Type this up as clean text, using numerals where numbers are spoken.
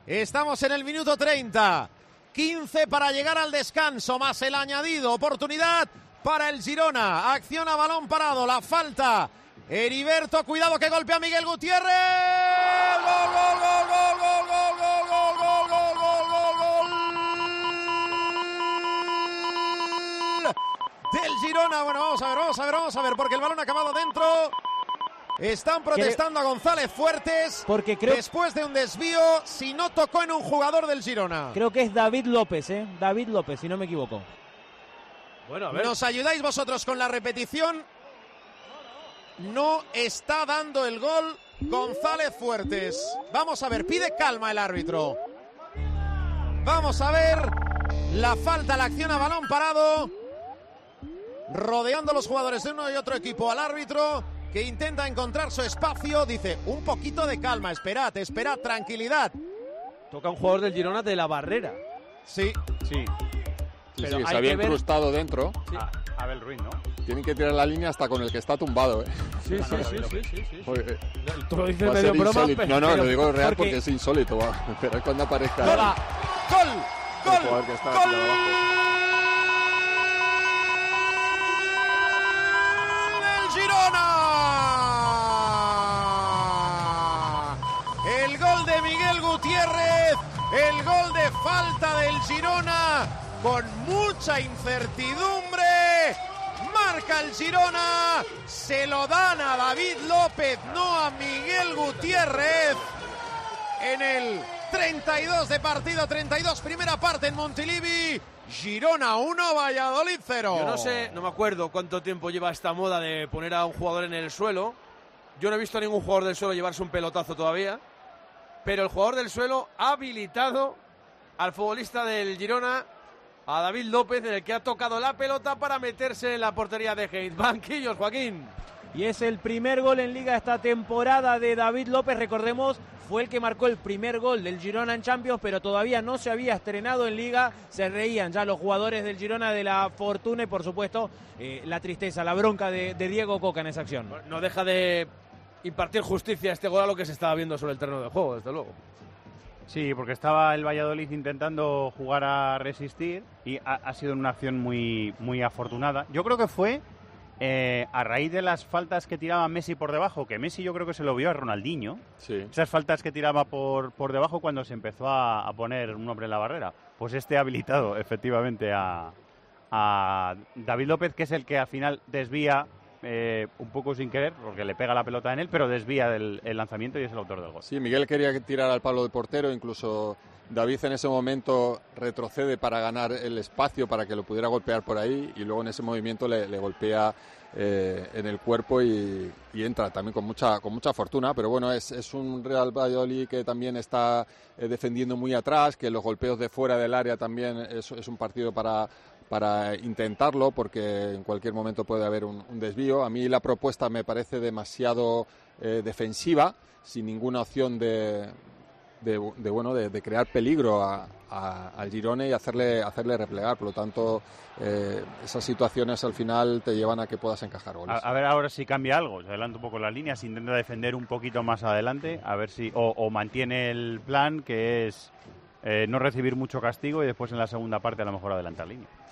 Estamos en el minuto 30. 15 para llegar al descanso, más el añadido. Oportunidad para el Girona. Acción a balón parado, la falta. Heriberto, cuidado que golpea a Miguel Gutiérrez. ¡Gol, gol, gol, gol, gol, gol, gol, gol, gol, gol, gol, gol! Del Girona. Bueno, vamos a ver, porque el balón ha acabado dentro. Están protestando a González Fuertes porque creo, después de un desvío, si no tocó en un jugador del Girona. Creo que es David López, David López, si no me equivoco. Bueno, a ver. ¿Nos ayudáis vosotros con la repetición? No está dando el gol González Fuertes. Vamos a ver, pide calma el árbitro. Vamos a ver la falta, la acción a balón parado. Rodeando los jugadores de uno y otro equipo al árbitro, que intenta encontrar su espacio. Dice, un poquito de calma, esperad, tranquilidad. Toca un jugador del Girona de la barrera. Sí. Sí, Pero se hay había que ver... incrustado dentro. Sí. Abel Ruiz, ¿no? Tienen que tirar la línea hasta con el que está tumbado, Sí. Porque, Tú lo dices medio broma, pero... No, lo digo real porque es insólito. Va. Pero cuando aparezca... ¡Gol! Que está ¡Gol! Girona. El gol de Miguel Gutiérrez, el gol de falta del Girona, con mucha incertidumbre. Marca el Girona, se lo dan a David López, no a Miguel Gutiérrez. En el 32 de partido, 32 primera parte en Montilivi. Girona 1, Valladolid 0. Yo no sé, no me acuerdo cuánto tiempo lleva esta moda de poner a un jugador en el suelo. Yo no he visto a ningún jugador del suelo llevarse un pelotazo todavía. Pero el jugador del suelo ha habilitado al futbolista del Girona, a David López, en el que ha tocado la pelota para meterse en la portería de Gate. Banquillos, Joaquín. Y es el primer gol en Liga esta temporada de David López. Recordemos, fue el que marcó el primer gol del Girona en Champions, pero todavía no se había estrenado en Liga. Se reían ya los jugadores del Girona de la fortuna y, por supuesto, la tristeza, la bronca de Diego Coca en esa acción. No deja de impartir justicia a este gol a lo que se estaba viendo sobre el terreno de juego, desde luego. Sí, porque estaba el Valladolid intentando jugar a resistir y ha sido una acción muy, muy afortunada. Yo creo que fue... a raíz de las faltas que tiraba Messi por debajo, que Messi yo creo que se lo vio a Ronaldinho, esas faltas que tiraba por debajo cuando se empezó a poner un hombre en la barrera, pues ha habilitado efectivamente a David López, que es el que al final desvía un poco sin querer, porque le pega la pelota en él, pero desvía el lanzamiento y es el autor del gol. Sí, Miguel quería tirar al palo del portero, incluso David en ese momento retrocede para ganar el espacio para que lo pudiera golpear por ahí y luego en ese movimiento le golpea en el cuerpo y entra también con mucha fortuna, pero bueno, es un Real Valladolid que también está defendiendo muy atrás, que los golpeos de fuera del área también es un partido para intentarlo, porque en cualquier momento puede haber un desvío. A mí la propuesta me parece demasiado defensiva, sin ninguna opción de crear peligro al Girona y hacerle replegar. Por lo tanto, esas situaciones al final te llevan a que puedas encajar goles. A ver ahora si cambia algo, se adelanta un poco las líneas, intenta defender un poquito más adelante, a ver si o mantiene el plan, que es no recibir mucho castigo y después en la segunda parte a lo mejor adelantar línea.